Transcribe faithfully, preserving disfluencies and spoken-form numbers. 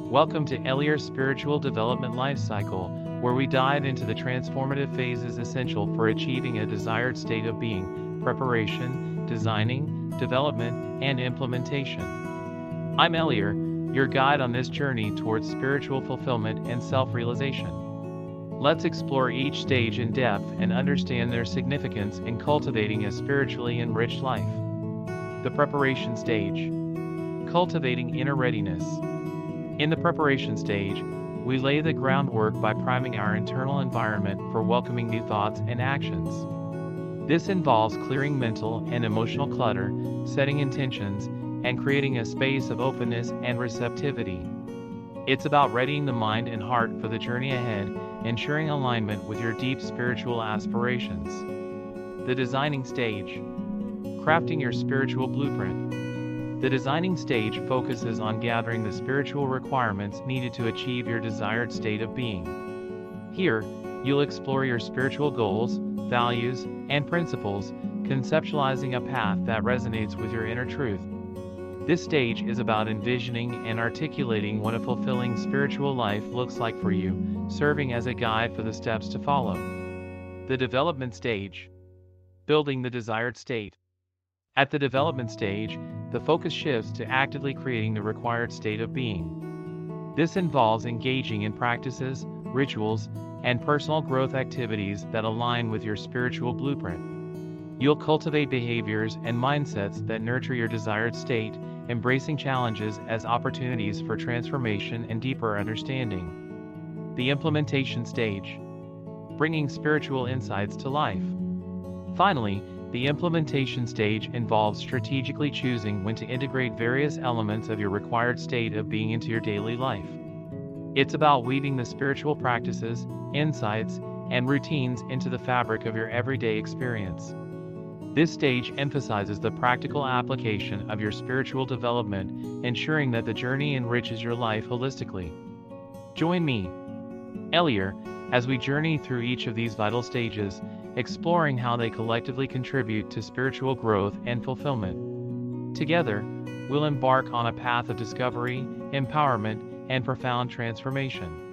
Welcome to Eliar's Spiritual Development Life Cycle, where we dive into the transformative phases essential for achieving a desired state of being: preparation, designing, development, and implementation. I'm Eliar, your guide on this journey towards spiritual fulfillment and self-realization. Let's explore each stage in depth and understand their significance in cultivating a spiritually enriched life. The preparation stage. Cultivating inner readiness. In the preparation stage, we lay the groundwork by priming our internal environment for welcoming new thoughts and actions. This involves clearing mental and emotional clutter, setting intentions, and creating a space of openness and receptivity. It's about readying the mind and heart for the journey ahead, ensuring alignment with your deep spiritual aspirations. The designing stage. Crafting your spiritual blueprint. The designing stage focuses on gathering the spiritual requirements needed to achieve your desired state of being. Here, you'll explore your spiritual goals, values, and principles, conceptualizing a path that resonates with your inner truth. This stage is about envisioning and articulating what a fulfilling spiritual life looks like for you, serving as a guide for the steps to follow. The development stage. Building the desired state. At the development stage, the focus shifts to actively creating the required state of being. This involves engaging in practices, rituals, and personal growth activities that align with your spiritual blueprint. You'll cultivate behaviors and mindsets that nurture your desired state, embracing challenges as opportunities for transformation and deeper understanding. The implementation stage. Bringing spiritual insights to life. Finally, the implementation stage involves strategically choosing when to integrate various elements of your required state of being into your daily life. It's about weaving the spiritual practices, insights, and routines into the fabric of your everyday experience. This stage emphasizes the practical application of your spiritual development, ensuring that the journey enriches your life holistically. Join me, Eliar, as we journey through each of these vital stages, exploring how they collectively contribute to spiritual growth and fulfillment. Together, we'll embark on a path of discovery, empowerment, and profound transformation.